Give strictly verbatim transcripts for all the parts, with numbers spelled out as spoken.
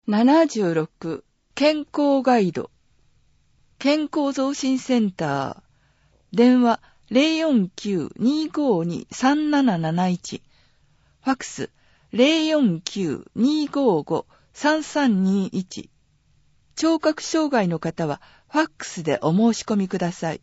ななじゅうろく健康ガイド健康増進センター電話 ゼロよんきゅう にーごーに さんなななないち ファックス ゼロよんきゅう にーごーご さんさんにいち 聴覚障害の方はファックスでお申し込みください。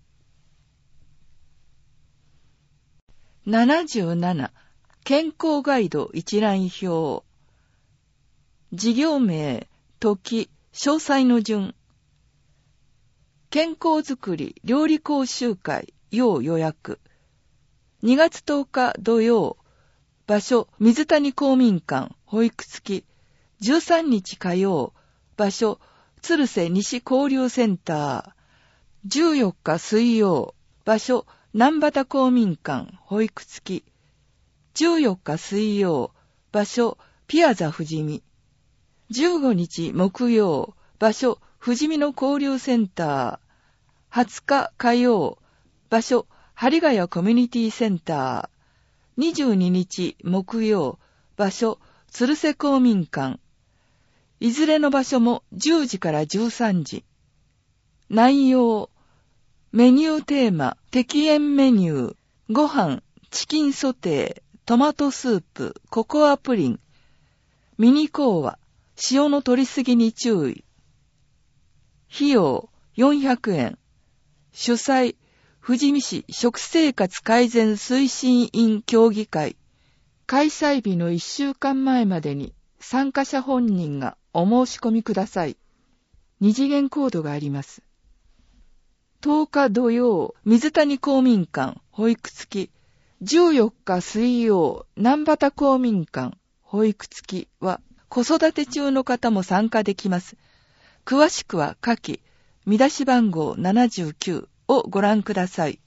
ななじゅうなな健康ガイド一覧表事業名、時、詳細の順健康づくり料理講習会要予約にがつとおか土曜場所水谷公民館保育付きじゅうさんにち火曜場所鶴瀬西交流センターじゅうよっか水曜場所南畑公民館保育付きじゅうよっか水曜場所ピアザ富士見じゅうごにち木曜場所富士見の交流センターはつか火曜場所針ヶ谷コミュニティセンターにじゅうににち木曜場所鶴瀬公民館いずれの場所もじゅうじからじゅうさんじ内容メニューテーマ適塩メニューご飯チキンソテートマトスープココアプリンミニコーワ塩の取りすぎに注意費用よんひゃくえん主催富士見市食生活改善推進員協議会開催日のいっしゅうかんまえまでに参加者本人がお申し込みください。二次元コードがあります。とおか土曜水谷公民館保育付きじゅうよっか水曜南畑公民館保育付きは子育て中の方も参加できます。詳しくは下記見出し番号ななじゅうきゅうをご覧ください。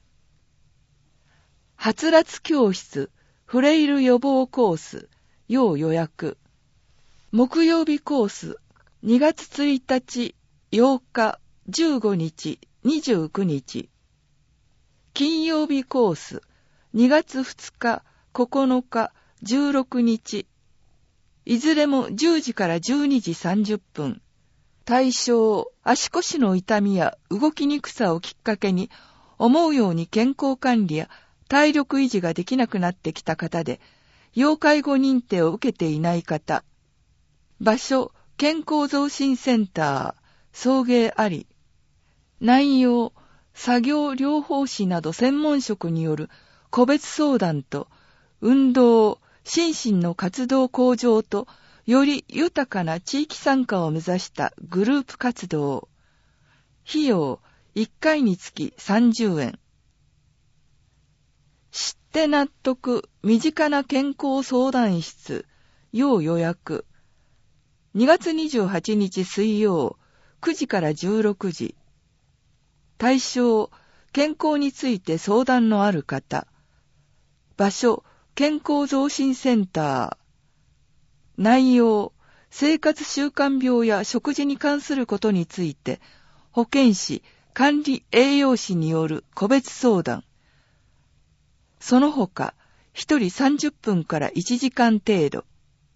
はつらつ教室フレイル予防コース要予約木曜日コースにがつついたちようかじゅうごにちにじゅうくにち金曜日コースにがつふつかここのかじゅうろくにちいずれもじゅうじからじゅうにじさんじゅっぷん対象足腰の痛みや動きにくさをきっかけに思うように健康管理や体力維持ができなくなってきた方で要介護認定を受けていない方場所健康増進センター送迎あり内容作業療法士など専門職による個別相談と運動心身の活動向上とより豊かな地域参加を目指したグループ活動費用いっかいにつきさんじゅうえん知って納得身近な健康相談室要予約にがつにじゅうはちにち水曜くじからじゅうろくじ対象健康について相談のある方場所健康増進センター内容生活習慣病や食事に関することについて保健師管理栄養士による個別相談その他ひとりさんじゅっぷんからいちじかん程度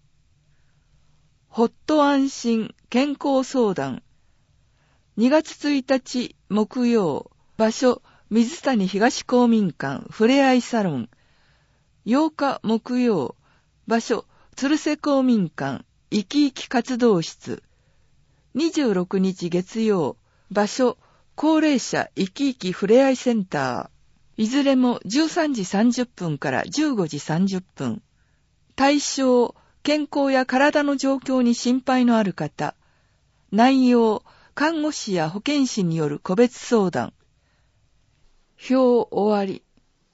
ほっと安心健康相談にがつついたち木曜場所水谷東公民館ふれあいサロンようか木曜場所鶴瀬公民館生き生き活動室にじゅうろくにち月曜場所高齢者生き生きふれあいセンターいずれもじゅうさんじさんじゅっぷんからじゅうごじさんじゅっぷん対象健康や体の状況に心配のある方内容看護師や保健師による個別相談表終わり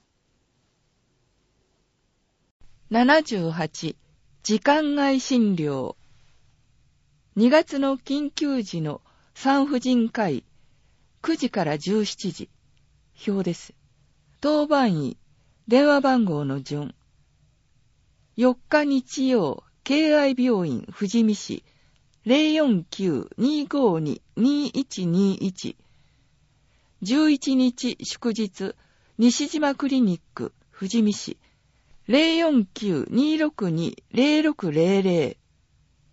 ななじゅうはち時間外診療にがつの緊急時の産婦人科医くじからじゅうしちじ表です当番医電話番号の順よっか日曜敬愛病院富士見市 ゼロよんきゅう にーごーに にーいちにーいち じゅういちにち祝日西島クリニック富士見市 ゼロよんきゅう にーろくに ゼロろくゼロゼロ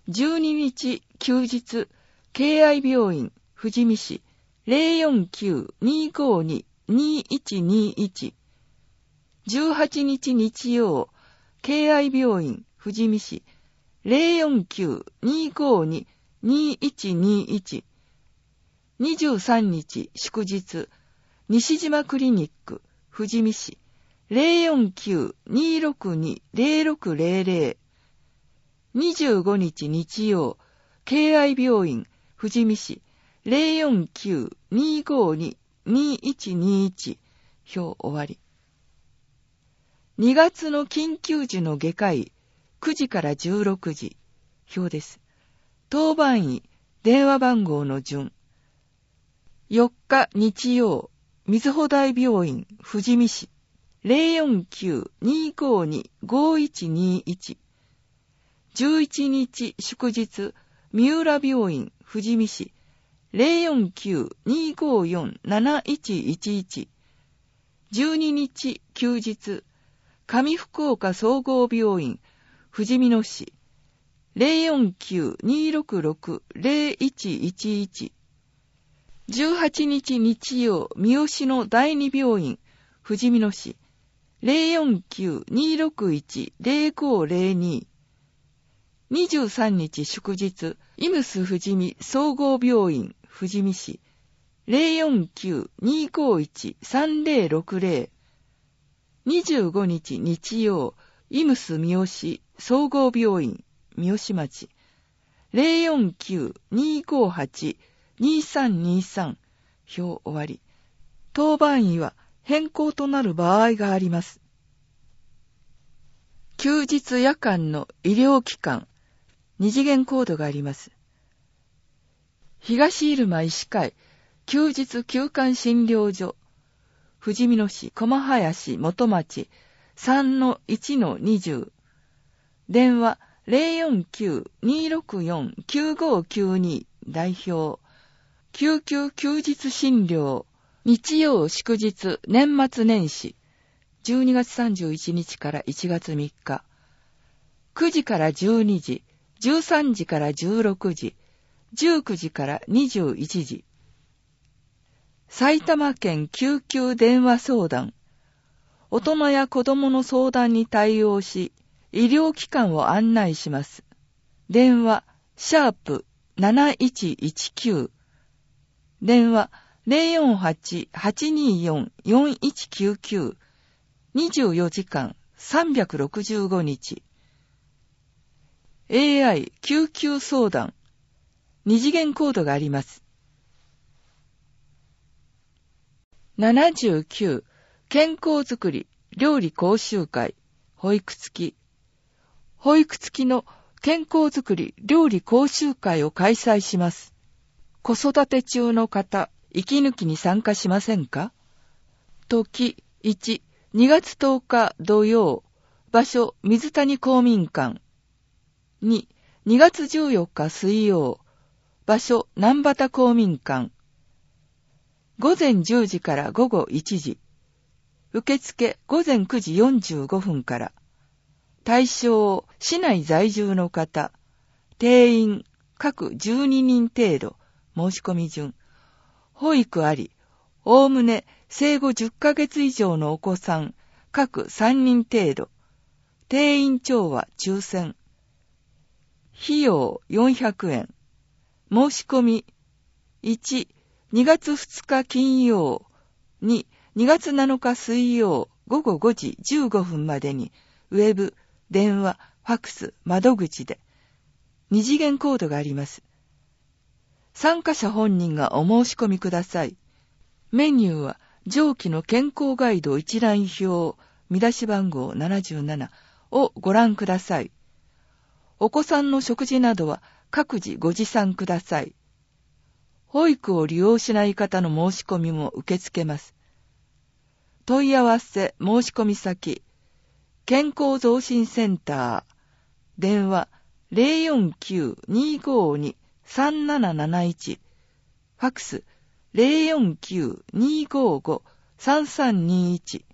じゅうににち休日、敬愛病院、富士見市、ゼロよんきゅう にーごーに にーいちにーいち。じゅうはちにち日曜、敬愛病院、富士見市、ゼロよんきゅう にーごーに にーいちにーいち。にじゅうさんにち祝日、西島クリニック、富士見市、ゼロよんきゅう にーろくに ゼロろくゼロゼロ。にじゅうごにち日曜、敬愛病院、富士見市、ゼロよんきゅう にーごーに にーいちにーいち。表終わり。にがつの緊急時の外科医、くじからじゅうろくじ。表です。当番医、電話番号の順。よっか日曜、瑞穂大病院、富士見市、ゼロよんきゅう にーごーに ごーいちにーいち。じゅういちにち祝日、三浦病院、富士見市、ゼロよんきゅう にーごーよん なないちいちいち。じゅうににち休日、上福岡総合病院、富士見野市、ゼロよんきゅう にーろくろく ゼロいちいちいち。じゅうはちにち日曜、三好の第二病院、富士見野市、ゼロよんきゅう にーろくいち ゼロごーゼロに。にじゅうさんにち祝日、イムス富士見総合病院、富士見市、ゼロよんきゅう にーごーいち さんゼロろくゼロ。にじゅうごにち日曜、イムス三好総合病院、三好町、ゼロよんきゅう にーごーはち にーさんにーさん。表終わり。当番医は変更となる場合があります。休日夜間の医療機関、二次元コードがあります。東入間医師会、休日休館診療所、富士見野市駒林元町 さんのいちのにじゅう。電話 ゼロよんきゅう にーろくよん きゅうごーきゅうに 代表。救急休日診療、日曜祝日年末年始、じゅうにがつさんじゅういちにちからいちがつみっか。くじからじゅうにじ、じゅうさんじからじゅうろくじ、じゅうくじからにじゅういちじ。埼玉県救急電話相談。大人や子供の相談に対応し、医療機関を案内します。電話、シャープなないちいちきゅう。電話、ゼロよんはち はちにーよん よんいちきゅうきゅう。にじゅうよじかんさんびゃくろくじゅうごにち。エーアイ 救急相談。二次元コードがあります。ななじゅうきゅう、健康づくり、料理講習会、保育付き。保育付きの健康づくり、料理講習会を開催します。子育て中の方、息抜きに参加しませんか？時いち、にがつとおか土曜、場所水谷公民館。に、にがつじゅうよっか水曜、場所南畑公民館。ごぜんじゅうじからごごいちじ。受付ごぜんくじよんじゅうごふんから。対象、市内在住の方。定員、各じゅうににん程度。申し込み順。保育あり。おおむね生後じゅっかげつ以上のお子さん。各さんにん程度。定員調は抽選。費用よんひゃくえん。申し込み。いち、にがつふつか金曜。に、にがつなのか水曜ごごごじじゅうごふんまでに、ウェブ、電話、ファックス、窓口で、二次元コードがあります。参加者本人がお申し込みください。メニューは、上記の健康ガイド一覧表、見出し番号ななじゅうななをご覧ください。お子さんの食事などは各自ご持参ください。保育を利用しない方の申し込みも受け付けます。問い合わせ申し込み先、健康増進センター、電話 ゼロよんきゅう にーごーに さんなななないち、ファックス ゼロよんきゅう にーごーご さんさんにいち。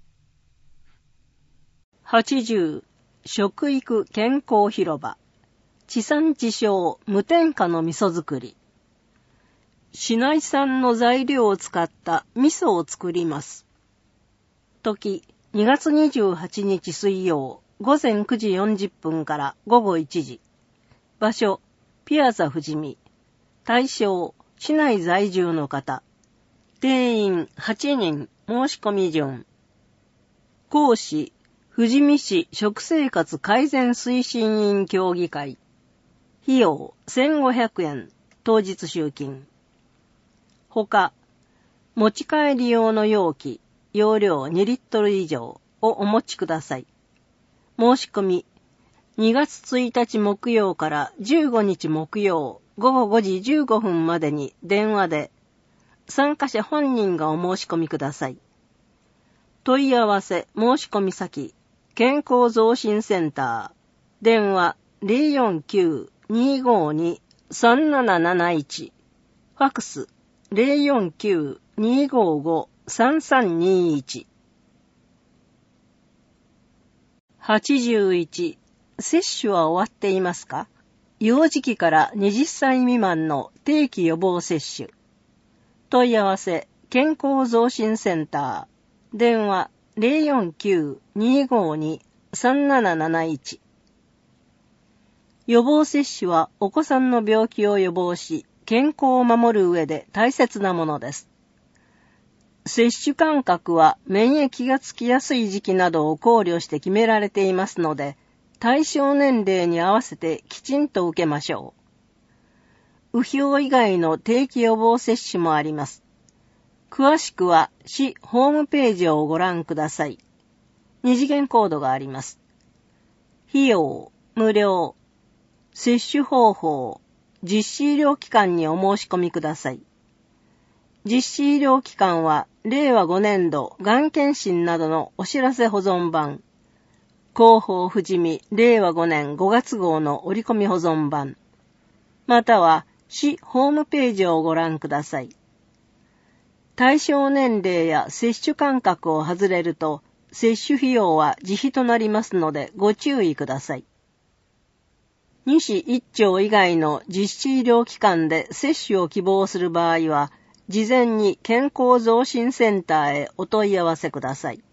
はちじゅう食育健康広場。 地産地消無添加の味噌作り。市内産の材料を使った味噌を作ります。時、にがつにじゅうはちにち水曜、ごぜんくじよんじゅっぷんからごごいちじ。場所、ピアザ富士見。対象、市内在住の方。定員はちにん、申し込み順。講師、富士見市食生活改善推進委員協議会。費用せんごひゃくえん、当日集金。ほか、持ち帰り用の容器、容量にリットル以上をお持ちください。申し込み、にがつついたち木曜からじゅうごにち木曜ごごごじじゅうごふんまでに電話で、参加者本人がお申し込みください。問い合わせ申し込み先、健康増進センター、電話 ゼロよんきゅう にーごーに さんなななないち、ファクス ゼロよんきゅう にーごーご さんさんにーいち。はちじゅういち、接種は終わっていますか？幼児期からはたち未満の定期予防接種。問い合わせ、健康増進センター、電話 ゼロよんきゅう にーごーに さんなななないち。予防接種はお子さんの病気を予防し、健康を守る上で大切なものです。接種間隔は免疫がつきやすい時期などを考慮して決められていますので、対象年齢に合わせてきちんと受けましょう。右表以外の定期予防接種もあります。詳しくは市ホームページをご覧ください。二次元コードがあります。費用、無料。接種方法、実施医療機関にお申し込みください。実施医療機関は、れいわごねんどがん検診などのお知らせ保存版、広報富士見れいわごねんごがつ号の折り込み保存版、または市ホームページをご覧ください。対象年齢や接種間隔を外れると、接種費用は自費となりますのでご注意ください。西一町以外の実施医療機関で接種を希望する場合は、事前に健康増進センターへお問い合わせください。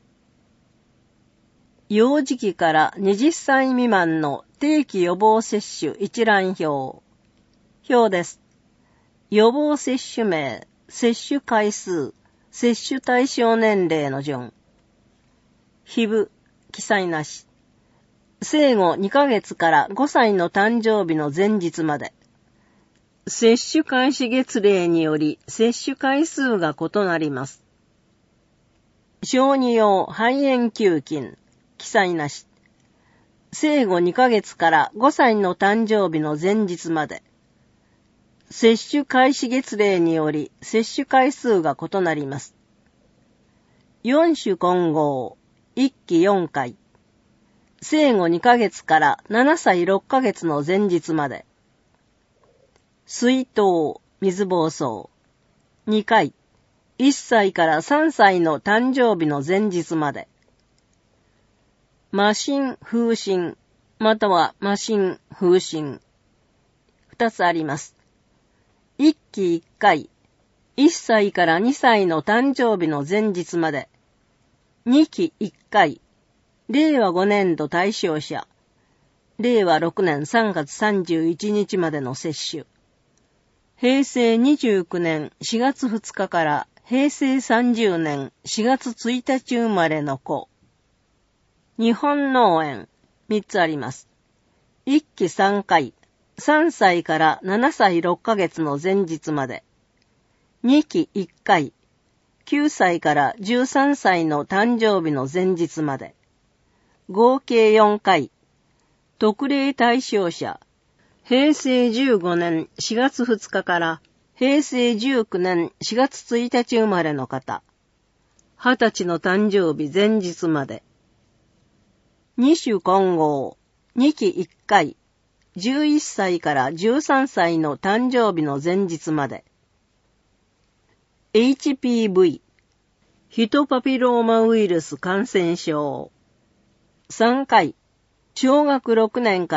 幼児期からはたち未満の定期予防接種一覧表。表です。予防接種名、接種回数、接種対象年齢の順。皮膚、記載なし。生後にかげつからごさいの誕生日の前日まで。接種開始月齢により接種回数が異なります。小児用肺炎球菌、記載なし。生後にかげつからごさいの誕生日の前日まで。接種開始月齢により接種回数が異なります。よん種混合、いっきよんかい。生後にかげつからななさいろっかげつの前日まで。水筒、水疱瘡。にかい。いっさいからさんさいの誕生日の前日まで。麻疹、風疹、または麻疹、風疹。二つあります。いっきいっかい。いっさいからにさいの誕生日の前日まで。にきいっかい。れいわごねんど対象者。れいわろくねんさんがつさんじゅういちにちまでの接種。へいせいにじゅうきゅうねんしがつふつかからへいせいさんじゅうねんしがつついたち生まれの子。日本脳炎、みっつあります。いっきさんかい、さんさいからななさいろっかげつの前日まで。にきいっかい、きゅうさいからじゅうさんさいの誕生日の前日まで。合計よんかい、特例対象者。へいせいじゅうごねんしがつふつかからへいせいじゅうきゅうねんしがつついたち生まれの方。はたちの誕生日前日まで。に種混合、にきいっかい、じゅういっさいからじゅうさんさいの誕生日の前日まで。エイチピーブイ、ヒトパピローマウイルス感染症。さんかい、小学ろくねんから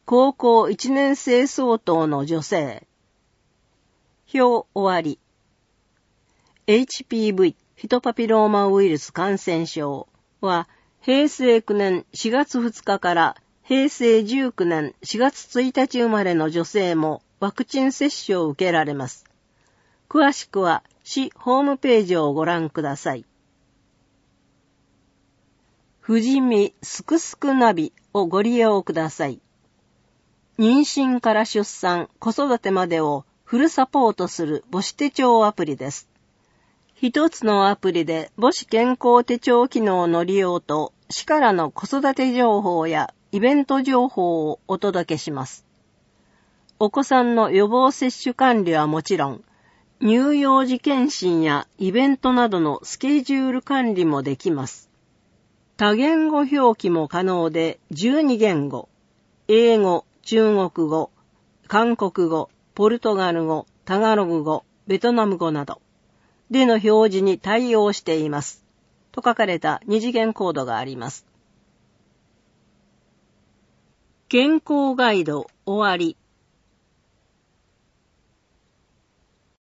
高校いちねん生相当の女性。表終わり。エイチピーブイ ヒトパピローマウイルス感染症はへいせいきゅうねんしがつふつかからへいせいじゅうきゅうねんしがつついたち生まれの女性もワクチン接種を受けられます。詳しくは市ホームページをご覧ください。富士見すくすくナビをご利用ください。妊娠から出産、子育てまでをフルサポートする母子手帳アプリです。一つのアプリで母子健康手帳機能の利用と市からの子育て情報やイベント情報をお届けします。お子さんの予防接種管理はもちろん、乳幼児検診やイベントなどのスケジュール管理もできます。多言語表記も可能でじゅうにげんご、英語、中国語、韓国語、ポルトガル語、タガログ語、ベトナム語などでの表示に対応しています。と書かれた二次元コードがあります。健康ガイド終わり。